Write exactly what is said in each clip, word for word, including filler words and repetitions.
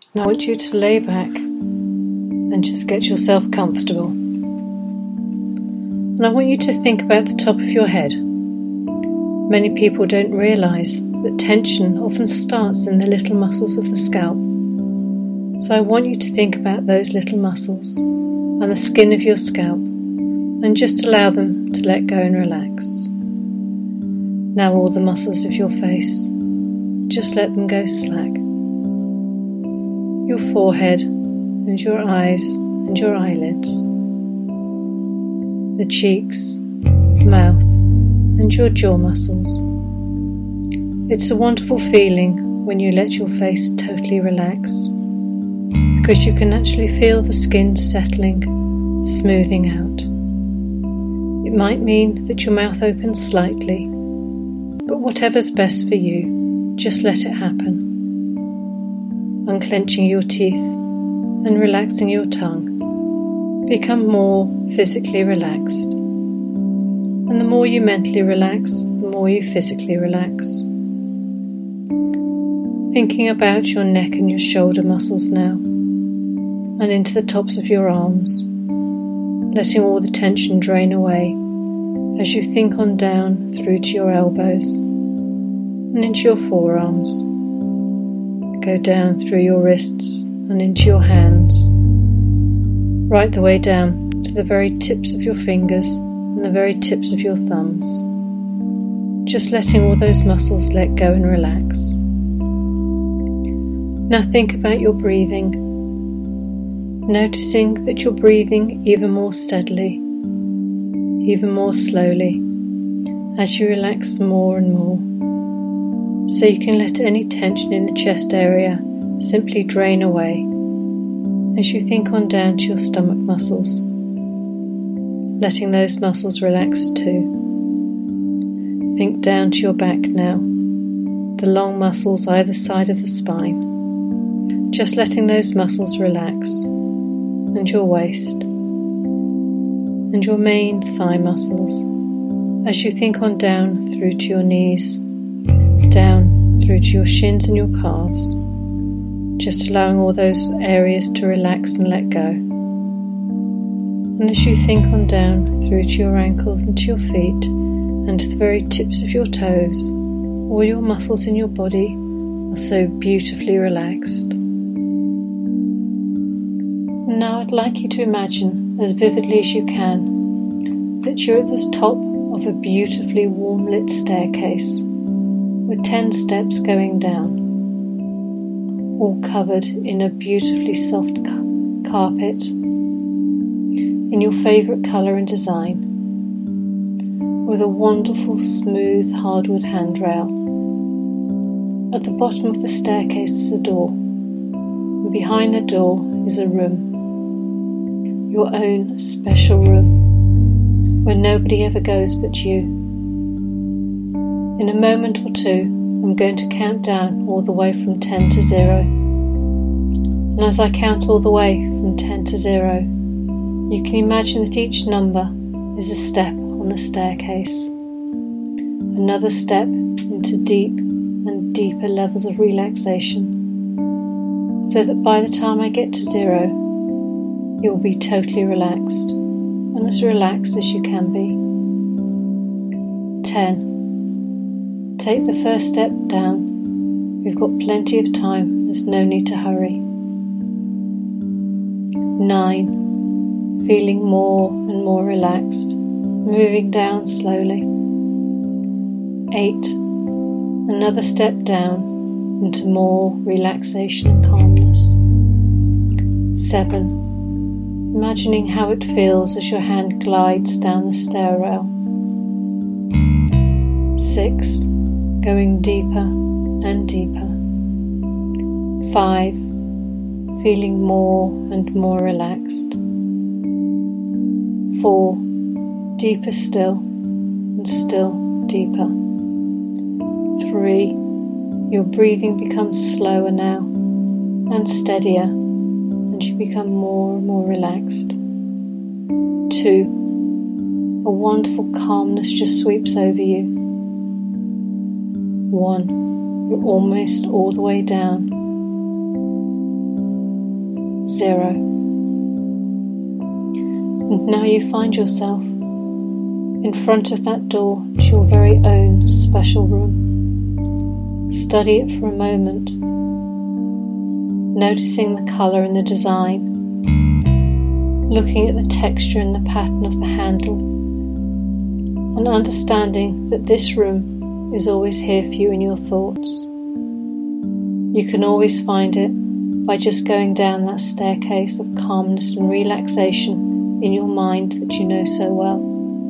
Now I want you to lay back and just get yourself comfortable. And I want you to think about the top of your head. Many people don't realise that tension often starts in the little muscles of the scalp. So I want you to think about those little muscles and the skin of your scalp and just allow them to let go and relax. Now all the muscles of your face, just let them go slack. Your forehead and your eyes and your eyelids, the cheeks, mouth and your jaw muscles. It's a wonderful feeling when you let your face totally relax, because you can actually feel the skin settling, smoothing out. It might mean that your mouth opens slightly, but whatever's best for you, just let it happen. Unclenching your teeth and relaxing your tongue, become more physically relaxed. And the more you mentally relax, the more you physically relax. Thinking about your neck and your shoulder muscles now, and into the tops of your arms, letting all the tension drain away as you think on down through to your elbows and into your forearms. Go down through your wrists and into your hands, right the way down to the very tips of your fingers and the very tips of your thumbs. Just letting all those muscles let go and relax. Now think about your breathing, noticing that you're breathing even more steadily, even more slowly, as you relax more and more. So you can let any tension in the chest area simply drain away as you think on down to your stomach muscles, letting those muscles relax too. Think down to your back now, the long muscles either side of the spine, just letting those muscles relax, and your waist, and your main thigh muscles as you think on down through to your knees, down through to your shins and your calves, just allowing all those areas to relax and let go. And as you think on down through to your ankles and to your feet and to the very tips of your toes, all your muscles in your body are so beautifully relaxed. Now I'd like you to imagine, as vividly as you can, that you're at the top of a beautifully warm lit staircase with ten steps going down, all covered in a beautifully soft ca- carpet in your favourite colour and design, with a wonderful smooth hardwood handrail. At the bottom of the staircase is a door, and behind the door is a room, your own special room, where nobody ever goes but you. In a moment or two, I'm going to count down all the way from ten to zero. And as I count all the way from ten to zero, you can imagine that each number is a step on the staircase. Another step into deep and deeper levels of relaxation, so that by the time I get to zero, you'll be totally relaxed, and as relaxed as you can be. ten. Take the first step down. We've got plenty of time. There's no need to hurry. Nine. Feeling more and more relaxed, moving down slowly. Eight. Another step down into more relaxation and calmness. Seven. Imagining how it feels as your hand glides down the stair rail. Six. Going deeper and deeper. Five. Feeling more and more relaxed. Four. Deeper still, and still deeper. Three. Your breathing becomes slower now and steadier, and you become more and more relaxed. Two. A wonderful calmness just sweeps over you. One. You're almost all the way down. zero. And now you find yourself in front of that door to your very own special room. Study it for a moment, noticing the colour and the design, looking at the texture and the pattern of the handle, and understanding that this room is always here for you in your thoughts. You can always find it by just going down that staircase of calmness and relaxation in your mind that you know so well.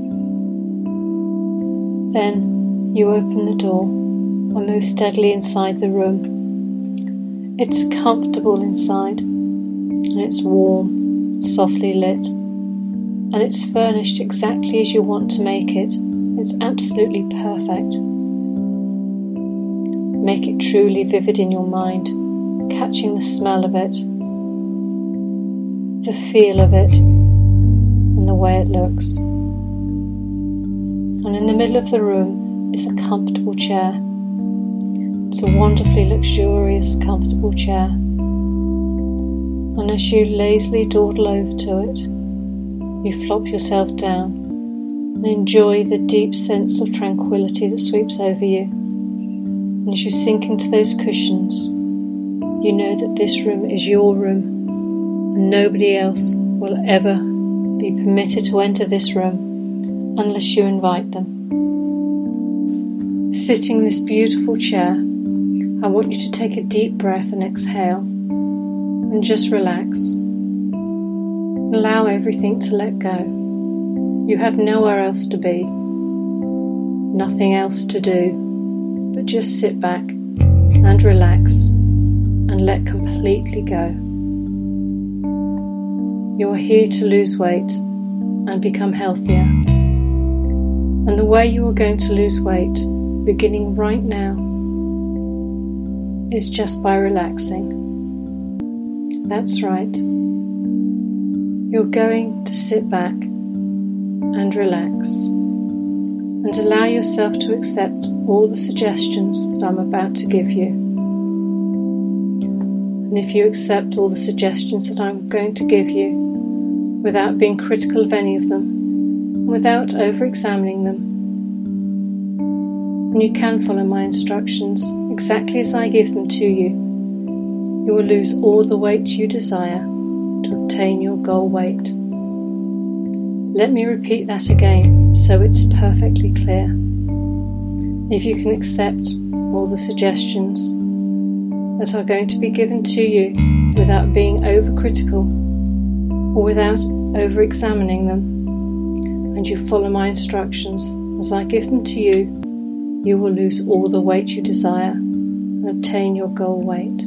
Then you open the door and move steadily inside the room. It's comfortable inside, and it's warm, softly lit, and it's furnished exactly as you want to make it. It's absolutely perfect. Make it truly vivid in your mind, catching the smell of it, the feel of it, and the way it looks. And in the middle of the room is a comfortable chair. It's a wonderfully luxurious, comfortable chair. And as you lazily dawdle over to it, you flop yourself down and enjoy the deep sense of tranquility that sweeps over you. And as you sink into those cushions, you know that this room is your room, and nobody else will ever be permitted to enter this room unless you invite them. Sitting in this beautiful chair, I want you to take a deep breath and exhale, and just relax. Allow everything to let go. You have nowhere else to be, nothing else to do, but just sit back and relax and let completely go. You are here to lose weight and become healthier. And the way you are going to lose weight, beginning right now, is just by relaxing. That's right. You're going to sit back and relax and allow yourself to accept all the suggestions that I'm about to give you. And if you accept all the suggestions that I'm going to give you without being critical of any of them, without over-examining them, and you can follow my instructions exactly as I give them to you, you will lose all the weight you desire to obtain your goal weight. Let me repeat that again so it's perfectly clear. If you can accept all the suggestions that are going to be given to you without being overcritical or without over-examining them, and you follow my instructions as I give them to you, you will lose all the weight you desire and obtain your goal weight.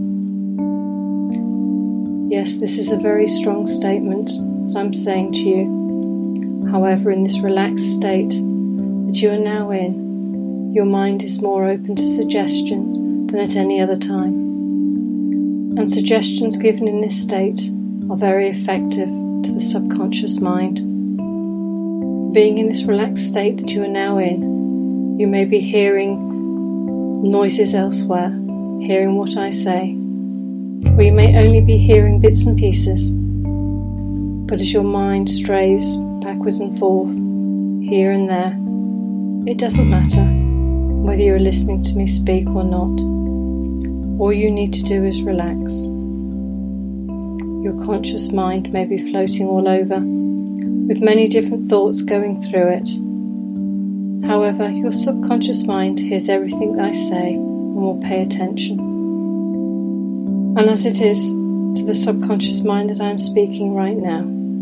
Yes, this is a very strong statement that I'm saying to you. However, in this relaxed state that you are now in, your mind is more open to suggestions than at any other time. And suggestions given in this state are very effective to the subconscious mind. Being in this relaxed state that you are now in, you may be hearing noises elsewhere, hearing what I say, or you may only be hearing bits and pieces. But as your mind strays backwards and forth, here and there, it doesn't matter whether you're listening to me speak or not. All you need to do is relax. Your conscious mind may be floating all over, with many different thoughts going through it. However, your subconscious mind hears everything that I say and will pay attention. And as it is to the subconscious mind that I am speaking right now,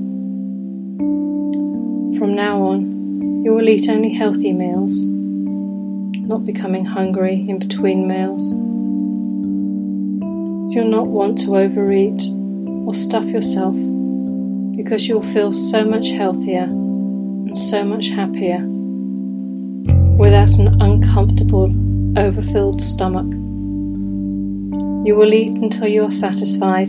from now on, you will eat only healthy meals, not becoming hungry in between meals. You'll not want to overeat or stuff yourself, because you'll feel so much healthier and so much happier without an uncomfortable, overfilled stomach. You will eat until you are satisfied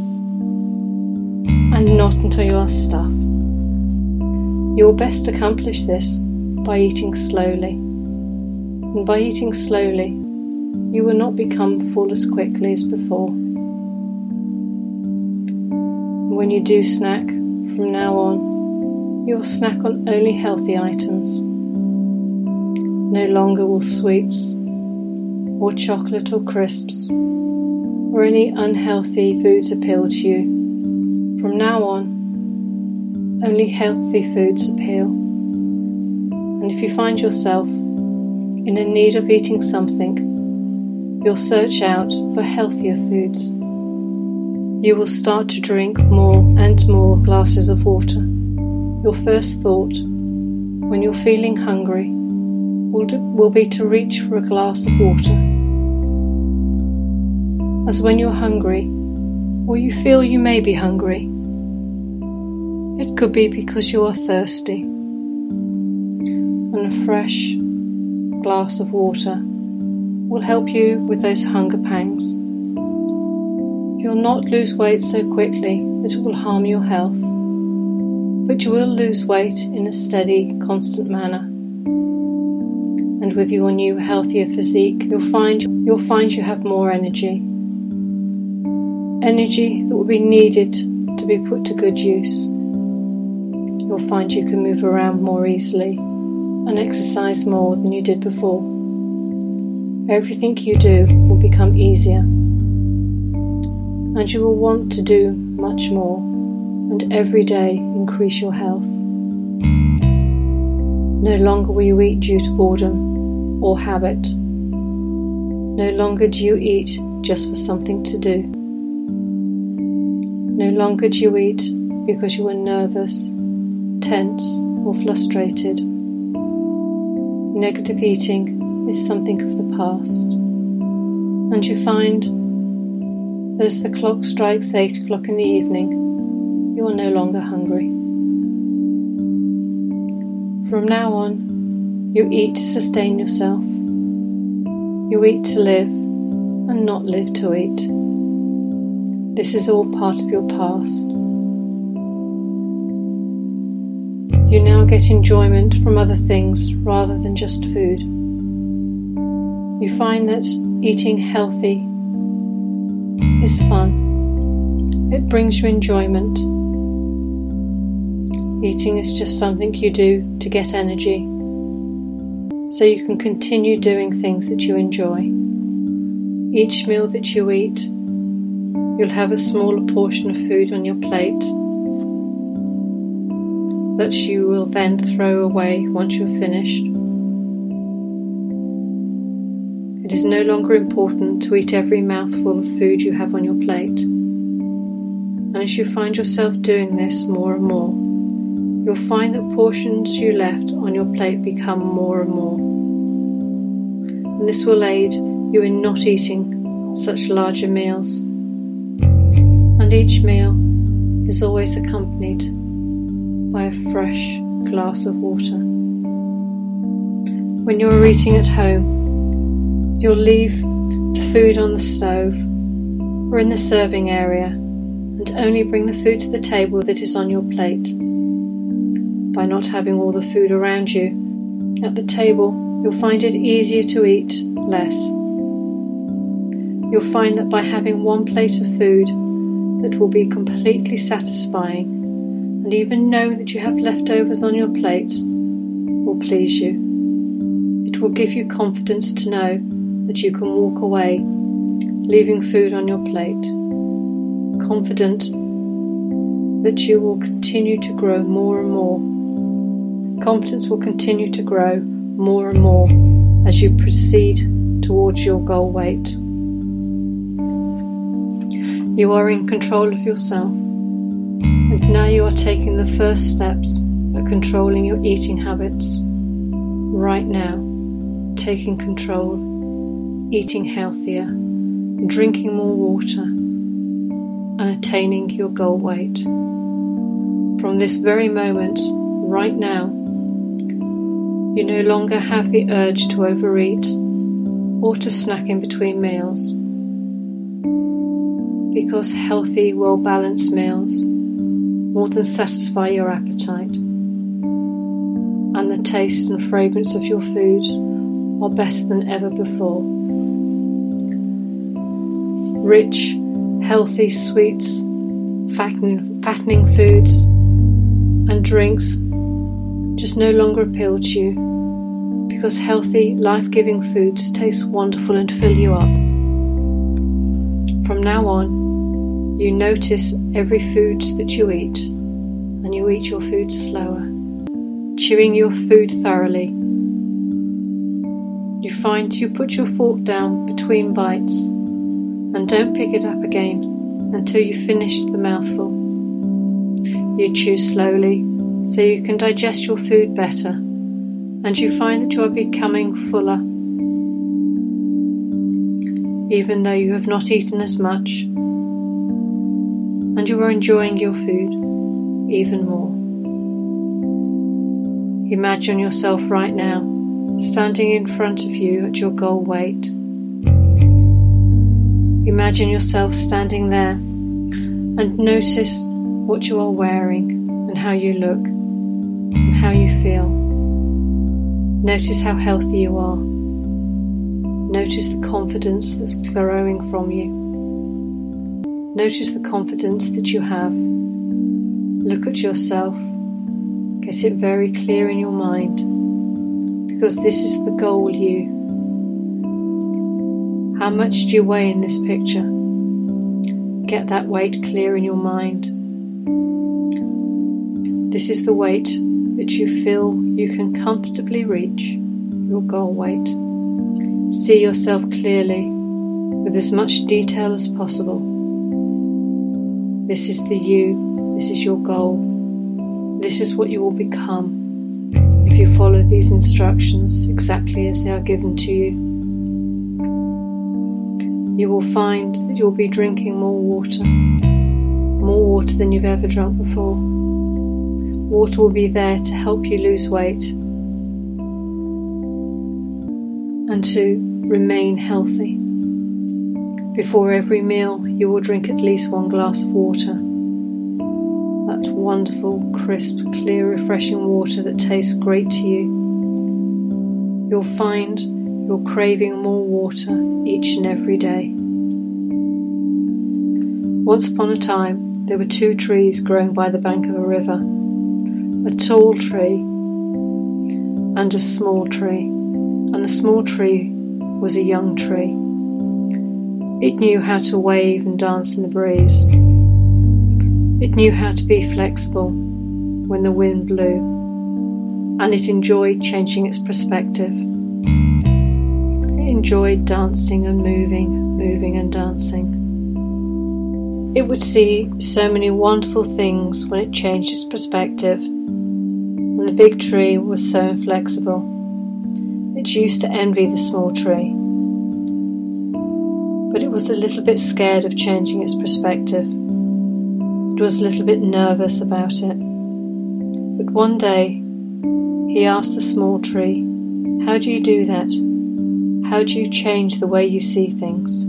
and not until you are stuffed. You will best accomplish this by eating slowly. And by eating slowly, you will not become full as quickly as before. When you do snack, from now on, you will snack on only healthy items. No longer will sweets, or chocolate or crisps, or any unhealthy foods appeal to you. From now on, only healthy foods appeal. And if you find yourself in a need of eating something, you'll search out for healthier foods. You will start to drink more and more glasses of water. Your first thought, when you're feeling hungry, will, do, will be to reach for a glass of water. As when you're hungry, or you feel you may be hungry, it could be because you are thirsty, and a fresh glass of water will help you with those hunger pangs. You'll not lose weight so quickly that it will harm your health, but you will lose weight in a steady, constant manner. And with your new, healthier physique, you'll find you'll find you have more energy. Energy that will be needed to be put to good use. You'll find you can move around more easily and exercise more than you did before. Everything you do will become easier, and you will want to do much more, and every day increase your health. No longer will you eat due to boredom or habit. No longer do you eat just for something to do. No longer do you eat because you are nervous, tense, or frustrated. Negative eating is something of the past, and you find that as the clock strikes eight o'clock in the evening, you are no longer hungry. From now on, you eat to sustain yourself. You eat to live, and not live to eat. This is all part of your past. You now get enjoyment from other things rather than just food. You find that eating healthy is fun. It brings you enjoyment. Eating is just something you do to get energy, so you can continue doing things that you enjoy. Each meal that you eat, you'll have a smaller portion of food on your plate that you will then throw away once you're finished. It is no longer important to eat every mouthful of food you have on your plate. And as you find yourself doing this more and more, you'll find that portions you left on your plate become more and more. And this will aid you in not eating such larger meals. And each meal is always accompanied by a fresh glass of water. When you're eating at home, you'll leave the food on the stove or in the serving area and only bring the food to the table that is on your plate. By not having all the food around you at the table, you'll find it easier to eat less. You'll find that by having one plate of food that will be completely satisfying, and even knowing that you have leftovers on your plate will please you. It will give you confidence to know that you can walk away, leaving food on your plate, confident that you will continue to grow more and more. Confidence will continue to grow more and more as you proceed towards your goal weight. You are in control of yourself, and now you are taking the first steps at controlling your eating habits. Right now, taking control, eating healthier, drinking more water, and attaining your goal weight. From this very moment, right now, you no longer have the urge to overeat or to snack in between meals, because healthy, well-balanced meals more than satisfy your appetite, and the taste and fragrance of your foods are better than ever before. Rich, healthy sweets fattening, fattening foods and drinks just no longer appeal to you, because healthy, life-giving foods taste wonderful and fill you up. From now on, you notice every food that you eat, and you eat your food slower, chewing your food thoroughly. You find you put your fork down between bites and don't pick it up again until you finish the mouthful. You chew slowly so you can digest your food better, and you find that you are becoming fuller, even though you have not eaten as much, and you are enjoying your food even more. Imagine yourself right now standing in front of you at your goal weight. Imagine yourself standing there and notice what you are wearing and how you look and how you feel. Notice how healthy you are. Notice the confidence that's growing from you. Notice the confidence that you have. Look at yourself. Get it very clear in your mind, because this is the goal you. How much do you weigh in this picture? Get that weight clear in your mind. This is the weight that you feel you can comfortably reach, your goal weight. See yourself clearly with as much detail as possible. This is the you, this is your goal. This is what you will become if you follow these instructions exactly as they are given to you. You will find that you'll be drinking more water, more water than you've ever drunk before. Water will be there to help you lose weight and to remain healthy. Before every meal, you will drink at least one glass of water. That wonderful, crisp, clear, refreshing water that tastes great to you. You'll find you're craving more water each and every day. Once upon a time, there were two trees growing by the bank of a river. A tall tree and a small tree, and the small tree was a young tree. It knew how to wave and dance in the breeze. It knew how to be flexible when the wind blew, and it enjoyed changing its perspective. It enjoyed dancing and moving, moving and dancing. It would see so many wonderful things when it changed its perspective. And the big tree was so inflexible. It used to envy the small tree, but it was a little bit scared of changing its perspective. It was a little bit nervous about it. But one day, he asked the small tree, "How do you do that? How do you change the way you see things?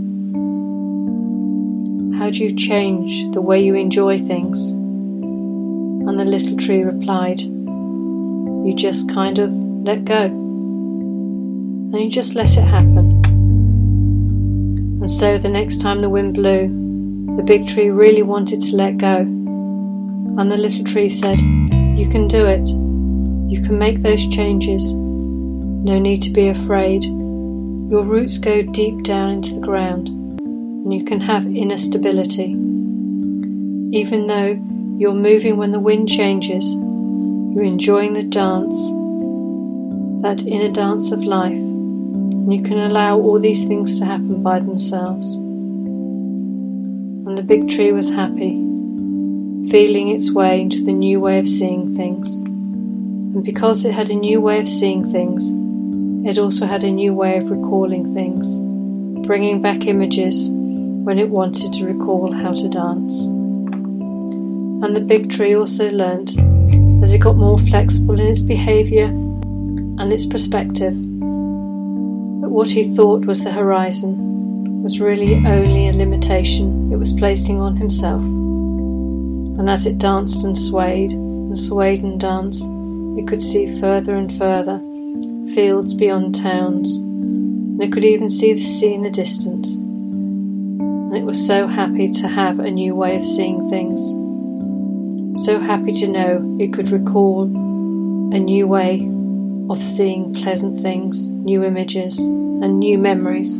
How do you change the way you enjoy things?" And the little tree replied, "You just kind of let go, and you just let it happen." And so the next time the wind blew, the big tree really wanted to let go, and the little tree said, "You can do it. You can make those changes. No need to be afraid. Your roots go deep down into the ground, and you can have inner stability. Even though you're moving when the wind changes, you're enjoying the dance, that inner dance of life, and you can allow all these things to happen by themselves." And the big tree was happy, feeling its way into the new way of seeing things. And because it had a new way of seeing things, it also had a new way of recalling things, bringing back images when it wanted to recall how to dance. And the big tree also learned, as it got more flexible in its behaviour and its perspective, that what he thought was the horizon was really only a limitation it was placing on himself. And as it danced and swayed and swayed and danced, it could see further and further, fields beyond towns, and it could even see the sea in the distance. And it was so happy to have a new way of seeing things, so happy to know it could recall a new way of seeing pleasant things, new images, and new memories.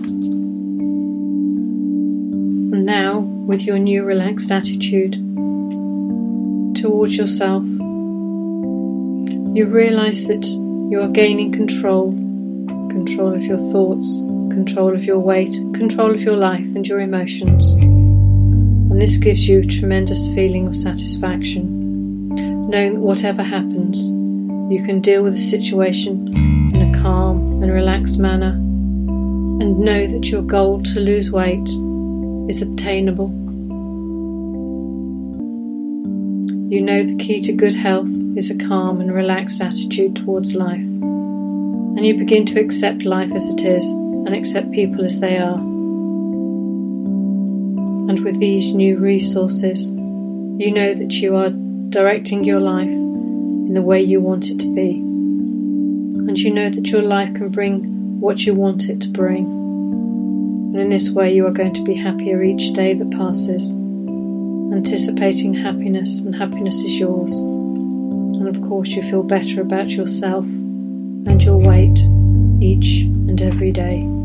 And now, with your new relaxed attitude towards yourself, you realise that you are gaining control, control of your thoughts, control of your weight, control of your life and your emotions. And this gives you a tremendous feeling of satisfaction, knowing that whatever happens, you can deal with the situation in a calm and relaxed manner, and know that your goal to lose weight is obtainable. You know the key to good health is a calm and relaxed attitude towards life, and you begin to accept life as it is and accept people as they are. And with these new resources, you know that you are directing your life in the way you want it to be, and you know that your life can bring what you want it to bring. And in this way you are going to be happier each day that passes, anticipating happiness, and happiness is yours. And of course you feel better about yourself and your weight each and every day.